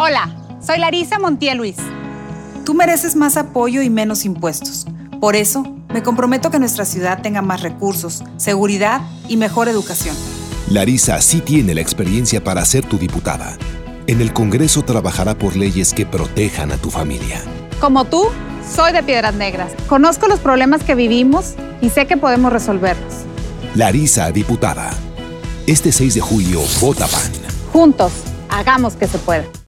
Hola, soy Larisa Montiel Luis. Tú mereces más apoyo y menos impuestos. Por eso, me comprometo a que nuestra ciudad tenga más recursos, seguridad y mejor educación. Larisa sí tiene la experiencia para ser tu diputada. En el Congreso trabajará por leyes que protejan a tu familia. Como tú, soy de Piedras Negras. Conozco los problemas que vivimos y sé que podemos resolverlos. Larisa, diputada. Este 6 de julio, vota PAN. Juntos, hagamos que se pueda.